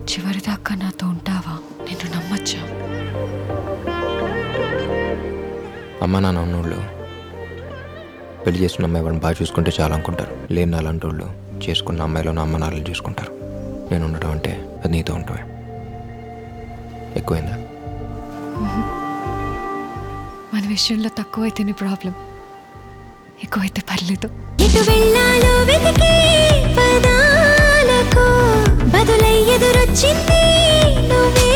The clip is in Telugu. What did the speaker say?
చివరిదాకా నాతో ఉంటావా? నిన్ను నమ్మచ్చా? అమ్మ నాన్న ఉన్నోళ్ళు పెళ్లి చేసుకున్న అమ్మాయి వాళ్ళని బాగా చూసుకుంటే చాలా అనుకుంటారు. లేని అలాంటి వాళ్ళు చేసుకున్న అమ్మాయిలో అమ్మ నాన్నలు చూసుకుంటారు. నేను ఉండటం అంటే అది నీతో ఉంటామే. ఎక్కువైందా? మన విషయంలో తక్కువైతేనే ప్రాబ్లం, ఎక్కువైతే పర్లేదు. ఎటు వెళ్ళాలో వెతికే పదాలకు బదులై ఎదురొచ్చింది నువ్వే.